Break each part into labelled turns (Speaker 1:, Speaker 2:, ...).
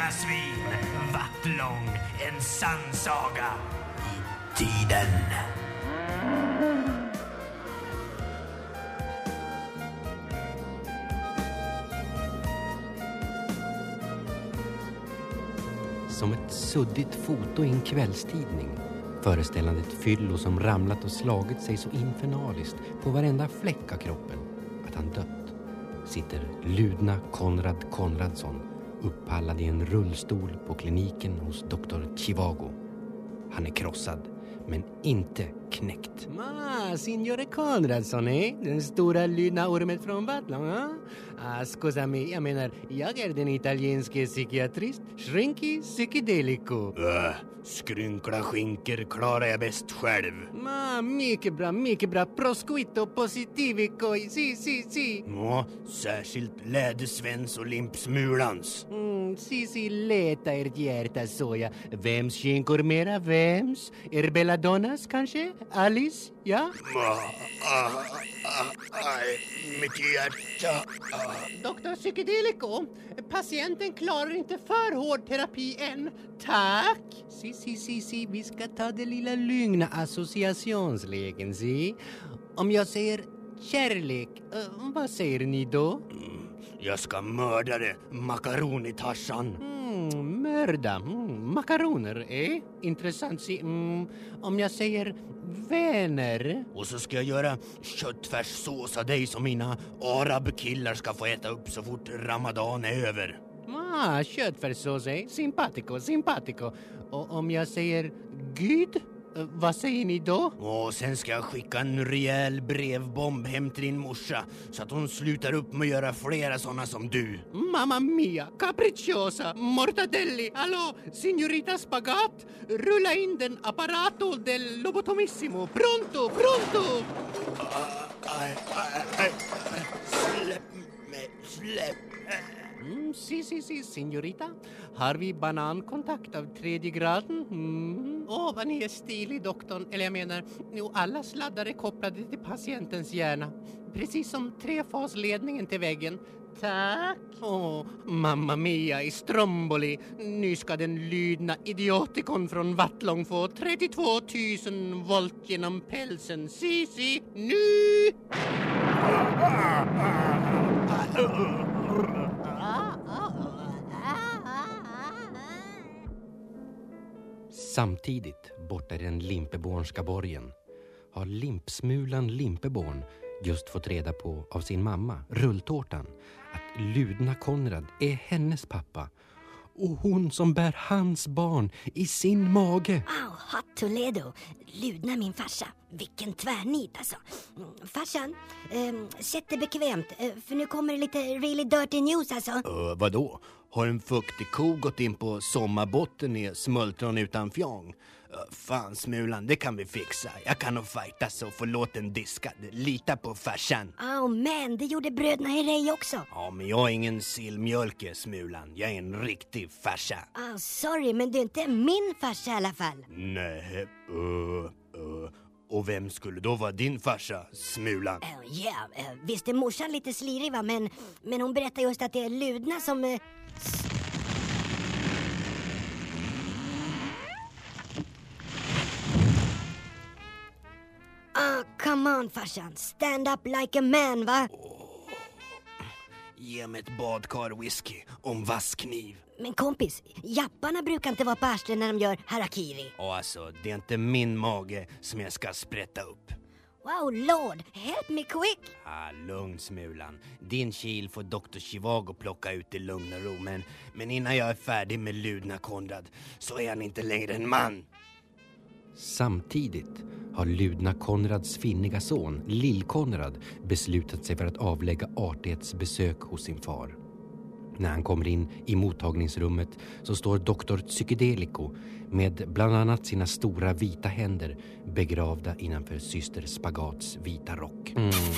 Speaker 1: svin. Vattlång, en sannsaga i tiden.
Speaker 2: Som ett suddigt foto i en kvällstidning, föreställande ett fyllo som ramlat och slagit sig så infernaliskt på varenda fläck av kroppen att han dött, sitter Ludna Konrad Konradsson upphallad i en rullstol på kliniken hos doktor Chivago. Han är krossad, men inte knäckt. Signore Konradsson, den stora lydna ormet från Vattland, scusami, jag menar, jag är den italienske psykiatrist, Shrinky Psychedelico.
Speaker 1: Skrynkla skinker klarar jag bäst själv.
Speaker 2: Mycket bra, prosquito positivico, si.
Speaker 1: Ja, särskilt lädersvens och limpsmulans.
Speaker 2: Si, leta ert hjärta såja. Vems skinkor mera, vems? Er belladonnas kanske? Alice, ja?
Speaker 1: Aj, mitt hjärta.
Speaker 2: Doktor Psychedelico, patienten klarar inte för hård terapi än. Tack. Si, vi ska ta det lilla lugna associationsleken, si. Om jag säger kärlek, vad säger ni då?
Speaker 1: Jag ska mörda det, makaronitassan.
Speaker 2: Mörda, makaroner, intressant, si. Om jag säger vänner.
Speaker 1: Och så ska jag göra köttfärssås av dig som mina arabkillar ska få äta upp så fort Ramadan är över.
Speaker 2: Köttfärssås, simpatico. Och om jag säger Gud, vad säger ni då?
Speaker 1: Och sen ska jag skicka en rejäl brevbomb hem till din morsa så att hon slutar upp med att göra flera sådana som du.
Speaker 2: Mamma mia, capricciosa, mortadelli, hallå, signorita spagat, rulla in den apparato del lobotomissimo, pronto.
Speaker 1: Släpp.
Speaker 2: Si, signorita. Har vi banankontakt av 3:e graden? Vad ni är stilig, doktorn. Eller jag menar, alla sladdar är kopplade till patientens hjärna. Precis som trefasledningen till väggen. Tack. Mamma mia i Stromboli. Nu ska den lydna idiotikon från Vattlång få 32 000 volt genom pälsen. Si, nu! Samtidigt, borta i den Limpebornska borgen, har limpsmulan Limpeborn just fått reda på av sin mamma, Rulltårtan, att Ludna Konrad är hennes pappa och hon som bär hans barn i sin mage.
Speaker 3: Hot Toledo. Ludna min farsa. Vilken tvärnit alltså. Farsan, sätt det bekvämt, för nu kommer det lite really dirty news alltså.
Speaker 1: Vadå? Har en fuktig ko gått in på sommarbotten i smultron utan fjong? Fan smulan, det kan vi fixa. Jag kan nog fighta så förlåt en diskad. Lita på farsan.
Speaker 3: Men det gjorde bröderna i Rej också.
Speaker 1: Ja, men jag är ingen sillmjölke smulan. Jag är en riktig farsa.
Speaker 3: Sorry, men du är inte min farsa i alla fall.
Speaker 1: Nej, och vem skulle då vara din farsa, smulan?
Speaker 3: Visst är morsan lite slirig va, men hon berättar just att det är Ludna som... Come on farsan, stand up like a man va?
Speaker 1: Ge mig ett badkar whisky och en vass kniv.
Speaker 3: Men kompis, japparna brukar inte vara på arslen när de gör harakiri.
Speaker 1: Alltså, det är inte min mage som jag ska sprätta upp.
Speaker 3: Wow, Lord, help me quick.
Speaker 1: Lugn smulan. Din kil får Dr. Chivago plocka ut i lugn och ro. Men innan jag är färdig med Ludna Konrad så är han inte längre en man.
Speaker 2: Samtidigt har Ludna Konrads finniga son, Lill-Konrad, beslutat sig för att avlägga artighetsbesök hos sin far. När han kommer in i mottagningsrummet så står doktor Psychedelico med bland annat sina stora vita händer begravda innanför syster Spagats vita rock.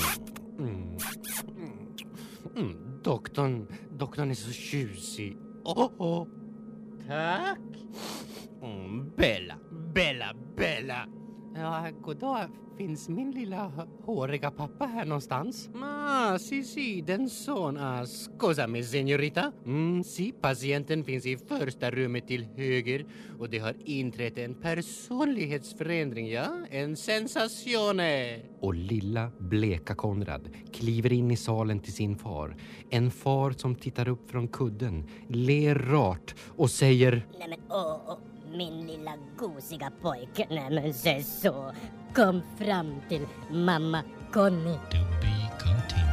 Speaker 2: Doktorn är så tjusig. Tack.
Speaker 1: Bella.
Speaker 2: Ja, goddag. Finns min lilla håriga pappa här någonstans? Si, den son. Scusami, signorita. Si, patienten finns i första rummet till höger och det har inträtt en personlighetsförändring, ja? En sensatione! Och lilla bleka Konrad kliver in i salen till sin far. En far som tittar upp från kudden, ler rart och säger:
Speaker 3: Nej men min lilla gosiga pojke. Nej men så. Kom fram till mamma Conny.
Speaker 4: To be continued.